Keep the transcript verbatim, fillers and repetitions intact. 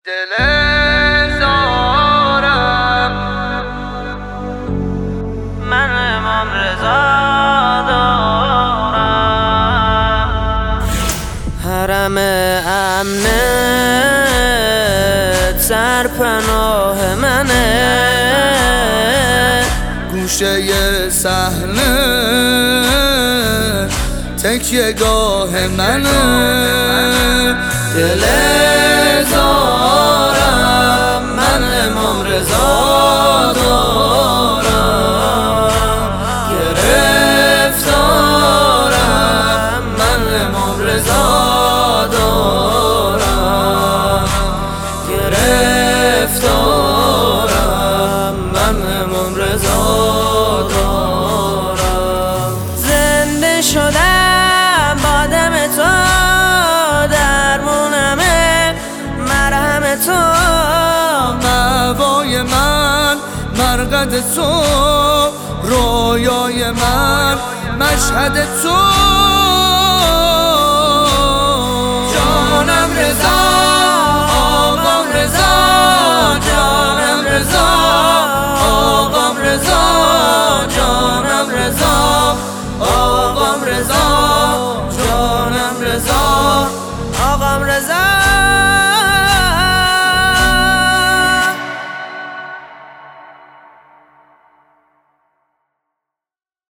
دل زارم من امام رضا دارم. حرم امنت سرپناه منه، گوشه صحنه تکیه گاه منه. دل زارم من امام رضا دارم، گرفتارم من امام رضا دارم، گرفتارم من امام رضا دارم. زنده شدم با دم تو، درمونمه مرهم تو، مأوای من مرقد تو، رویای من مشهد تو. جانم رضا